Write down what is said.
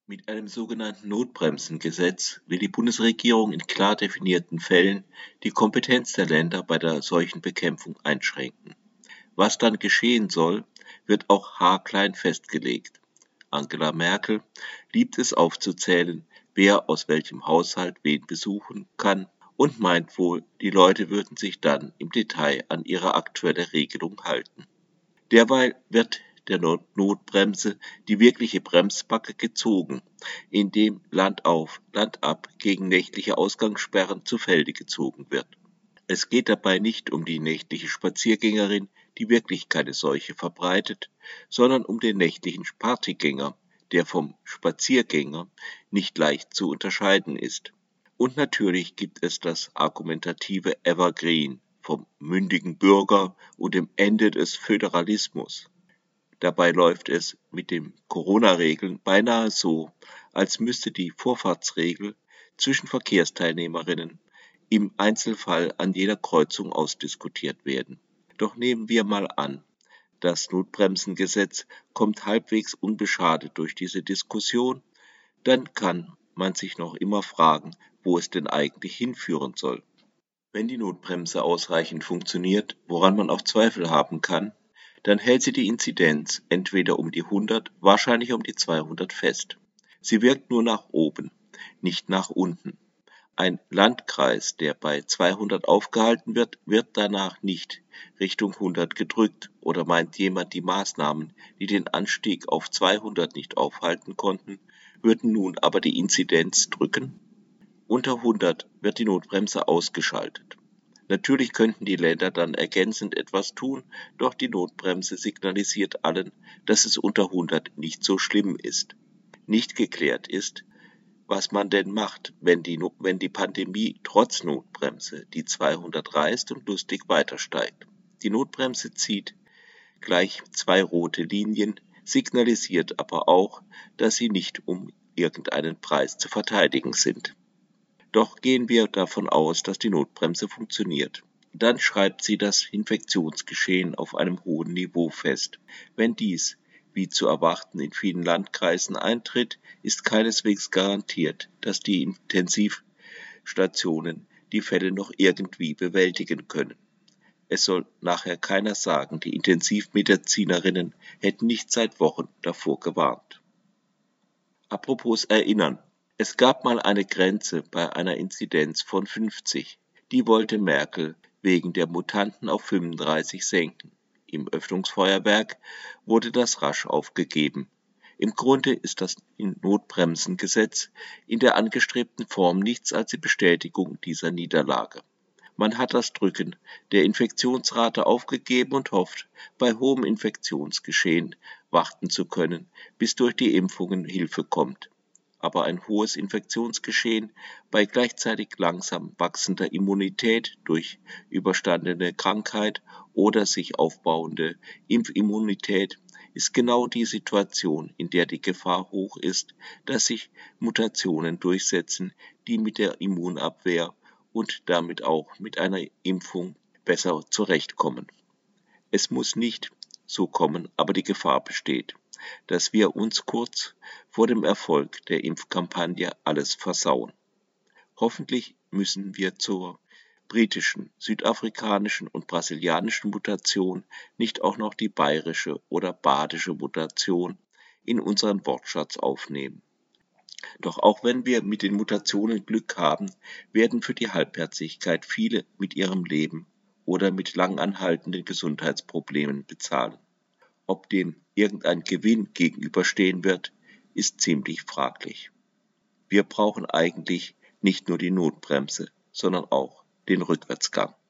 Mit einem sogenannten Notbremsengesetz will die Bundesregierung in klar definierten Fällen die Kompetenz der Länder bei der Seuchenbekämpfung einschränken. Was dann geschehen soll, wird auch haarklein festgelegt. Angela Merkel liebt es aufzuzählen, wer aus welchem Haushalt wen besuchen kann und meint wohl, die Leute würden sich dann im Detail an ihre aktuelle Regelung halten. Derweil wird der Notbremse die wirkliche Bremsbacke gezogen, indem Land auf, Land ab gegen nächtliche Ausgangssperren zu Felde gezogen wird. Es geht dabei nicht um die nächtliche Spaziergängerin, die wirklich keine Seuche verbreitet, sondern um den nächtlichen Partygänger, der vom Spaziergänger nicht leicht zu unterscheiden ist. Und natürlich gibt es das argumentative Evergreen vom mündigen Bürger und dem Ende des Föderalismus. Dabei läuft es mit den Corona-Regeln beinahe so, als müsste die Vorfahrtsregel zwischen Verkehrsteilnehmerinnen im Einzelfall an jeder Kreuzung ausdiskutiert werden. Doch nehmen wir mal an, das Notbremsengesetz kommt halbwegs unbeschadet durch diese Diskussion, dann kann man sich noch immer fragen, wo es denn eigentlich hinführen soll. Wenn die Notbremse ausreichend funktioniert, woran man auch Zweifel haben kann, dann hält sie die Inzidenz entweder um die 100, wahrscheinlich um die 200 fest. Sie wirkt nur nach oben, nicht nach unten. Ein Landkreis, der bei 200 aufgehalten wird, wird danach nicht Richtung 100 gedrückt, oder meint jemand, die Maßnahmen, die den Anstieg auf 200 nicht aufhalten konnten, würden nun aber die Inzidenz drücken? Unter 100 wird die Notbremse ausgeschaltet. Natürlich könnten die Länder dann ergänzend etwas tun, doch die Notbremse signalisiert allen, dass es unter 100 nicht so schlimm ist. Nicht geklärt ist, was man denn macht, wenn die Pandemie trotz Notbremse die 200 reißt und lustig weiter steigt. Die Notbremse zieht gleich 2 rote Linien, signalisiert aber auch, dass sie nicht um irgendeinen Preis zu verteidigen sind. Doch gehen wir davon aus, dass die Notbremse funktioniert. Dann schreibt sie das Infektionsgeschehen auf einem hohen Niveau fest. Wenn dies, wie zu erwarten, in vielen Landkreisen eintritt, ist keineswegs garantiert, dass die Intensivstationen die Fälle noch irgendwie bewältigen können. Es soll nachher keiner sagen, die Intensivmedizinerinnen hätten nicht seit Wochen davor gewarnt. Apropos erinnern. Es gab mal eine Grenze bei einer Inzidenz von 50. Die wollte Merkel wegen der Mutanten auf 35 senken. Im Öffnungsfeuerwerk wurde das rasch aufgegeben. Im Grunde ist das Notbremsengesetz in der angestrebten Form nichts als die Bestätigung dieser Niederlage. Man hat das Drücken der Infektionsrate aufgegeben und hofft, bei hohem Infektionsgeschehen warten zu können, bis durch die Impfungen Hilfe kommt. Aber ein hohes Infektionsgeschehen bei gleichzeitig langsam wachsender Immunität durch überstandene Krankheit oder sich aufbauende Impfimmunität ist genau die Situation, in der die Gefahr hoch ist, dass sich Mutationen durchsetzen, die mit der Immunabwehr und damit auch mit einer Impfung besser zurechtkommen. Es muss nicht so kommen, aber die Gefahr besteht, dass wir uns kurz vor dem Erfolg der Impfkampagne alles versauen. Hoffentlich müssen wir zur britischen, südafrikanischen und brasilianischen Mutation nicht auch noch die bayerische oder badische Mutation in unseren Wortschatz aufnehmen. Doch auch wenn wir mit den Mutationen Glück haben, werden für die Halbherzigkeit viele mit ihrem Leben oder mit langanhaltenden Gesundheitsproblemen bezahlen. Ob dem irgendein Gewinn gegenüberstehen wird, ist ziemlich fraglich. Wir brauchen eigentlich nicht nur die Notbremse, sondern auch den Rückwärtsgang.